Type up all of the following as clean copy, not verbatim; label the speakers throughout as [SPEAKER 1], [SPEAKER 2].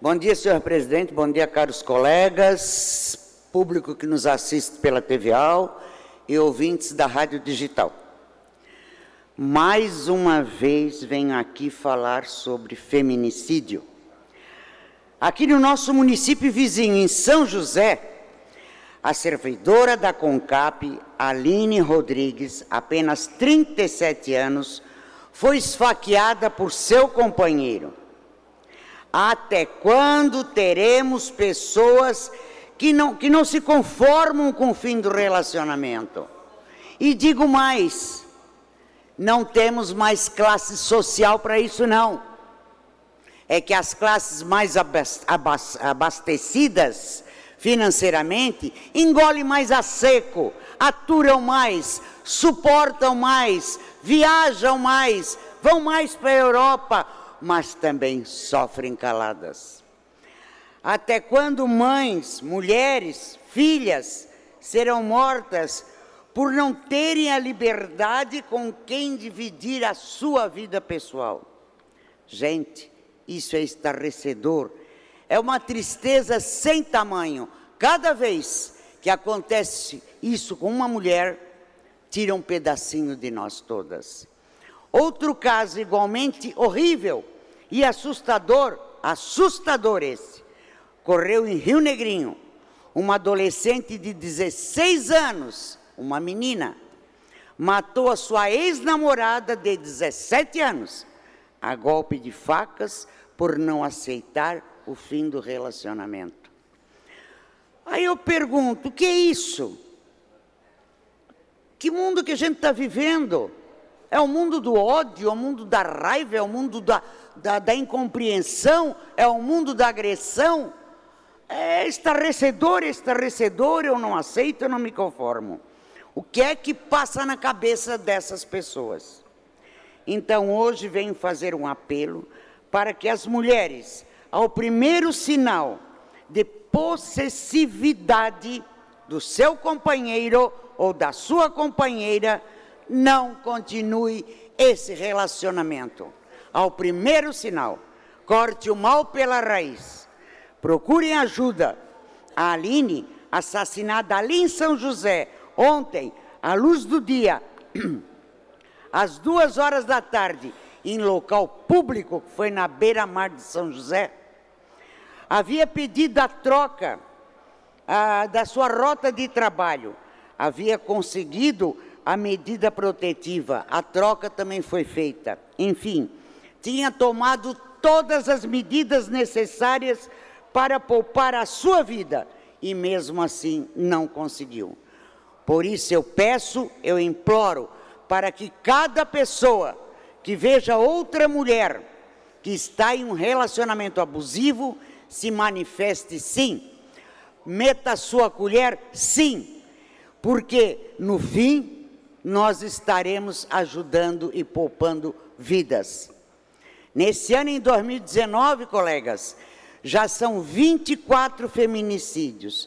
[SPEAKER 1] Bom dia, senhor presidente, bom dia, caros colegas, público que nos assiste pela TVAL e ouvintes da Rádio Digital. Mais uma vez venho aqui falar sobre feminicídio. Aqui no nosso município vizinho, em São José, a servidora da CONCAP, Aline Rodrigues, apenas 37 anos, foi esfaqueada por seu companheiro. Até quando teremos pessoas que não se conformam com o fim do relacionamento? E digo mais, não temos mais classe social para isso, não. É que as classes mais abastecidas financeiramente engolem mais a seco, aturam mais, suportam mais, viajam mais, vão mais para a Europa, mas também sofrem caladas. Até quando mães, mulheres, filhas serão mortas por não terem a liberdade com quem dividir a sua vida pessoal? Gente, isso é estarrecedor. É uma tristeza sem tamanho. Cada vez que acontece isso com uma mulher, tira um pedacinho de nós todas. Outro caso igualmente horrível e assustador esse, ocorreu em Rio Negrinho. Uma adolescente de 16 anos, uma menina, matou a sua ex-namorada de 17 anos, a golpe de facas, por não aceitar o fim do relacionamento. Aí eu pergunto, o que é isso? Que mundo que a gente está vivendo? É o mundo do ódio, é o mundo da raiva, é o mundo da incompreensão, é o mundo da agressão? É estarrecedor, eu não aceito, eu não me conformo. O que é que passa na cabeça dessas pessoas? Então, hoje venho fazer um apelo para que as mulheres, ao primeiro sinal de possessividade do seu companheiro ou da sua companheira, não continue esse relacionamento. Ao primeiro sinal, corte o mal pela raiz. Procurem ajuda. A Aline, assassinada ali em São José, ontem, à luz do dia, às 2h da tarde, em local público, que foi na beira-mar de São José, havia pedido a troca da sua rota de trabalho, havia conseguido a medida protetiva, a troca também foi feita. Enfim, tinha tomado todas as medidas necessárias para poupar a sua vida e mesmo assim não conseguiu. Por isso eu peço, eu imploro, para que cada pessoa que veja outra mulher que está em um relacionamento abusivo, se manifeste sim, meta a sua colher sim, porque no fim nós estaremos ajudando e poupando vidas. Nesse ano, em 2019, colegas, já são 24 feminicídios,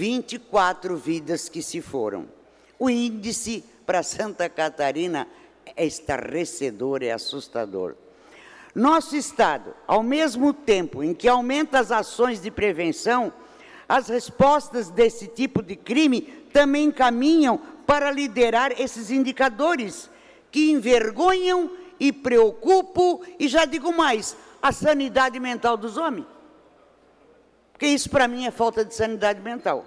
[SPEAKER 1] 24 vidas que se foram. O índice para Santa Catarina é estarrecedor, é assustador. Nosso Estado, ao mesmo tempo em que aumenta as ações de prevenção, as respostas desse tipo de crime também caminham para liderar esses indicadores que envergonham e preocupam, e já digo mais, a sanidade mental dos homens. Porque isso para mim é falta de sanidade mental.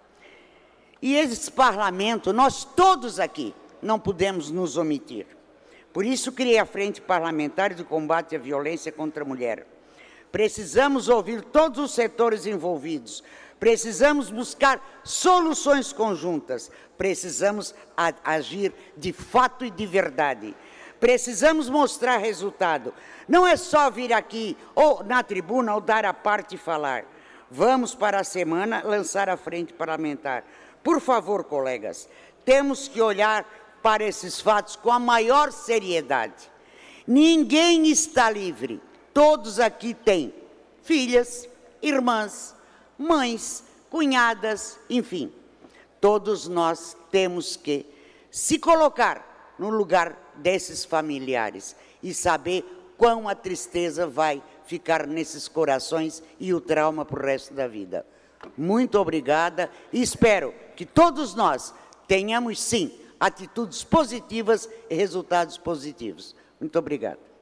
[SPEAKER 1] E esse parlamento, nós todos aqui, não podemos nos omitir. Por isso criei a Frente Parlamentar de Combate à Violência contra a Mulher. Precisamos ouvir todos os setores envolvidos, precisamos buscar soluções conjuntas, precisamos agir de fato e de verdade. Precisamos mostrar resultado. Não é só vir aqui, ou na tribuna, ou dar a parte e falar. Vamos para a semana lançar a Frente Parlamentar. Por favor, colegas, temos que olhar para esses fatos com a maior seriedade. Ninguém está livre. Todos aqui têm filhas, irmãs, mães, cunhadas, enfim. Todos nós temos que se colocar no lugar desses familiares e saber quão a tristeza vai ficar nesses corações e o trauma para o resto da vida. Muito obrigada e espero que todos nós tenhamos, sim, atitudes positivas e resultados positivos. Muito obrigada.